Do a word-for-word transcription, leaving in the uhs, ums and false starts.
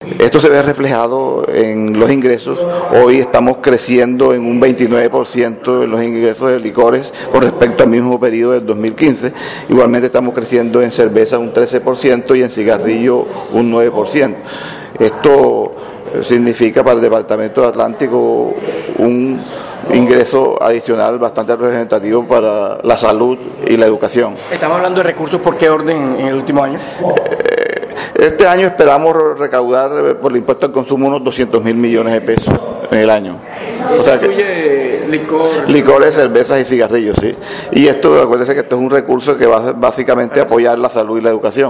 Esto se ve reflejado en los ingresos. Hoy estamos creciendo en un veintinueve por ciento en los ingresos de licores con respecto al mismo periodo del dos mil quince. Igualmente estamos creciendo en cerveza un trece por ciento y en cigarrillo un nueve por ciento. Esto significa para el Departamento de Atlántico un ingreso adicional bastante representativo para la salud y la educación. Estamos hablando de recursos, ¿por qué orden en el último año? Este año esperamos recaudar por el impuesto al consumo unos doscientos mil millones de pesos en el año. O sea que licor, licores, cervezas y cigarrillos, sí. Y esto, acuérdense que esto es un recurso que va básicamente a apoyar la salud y la educación.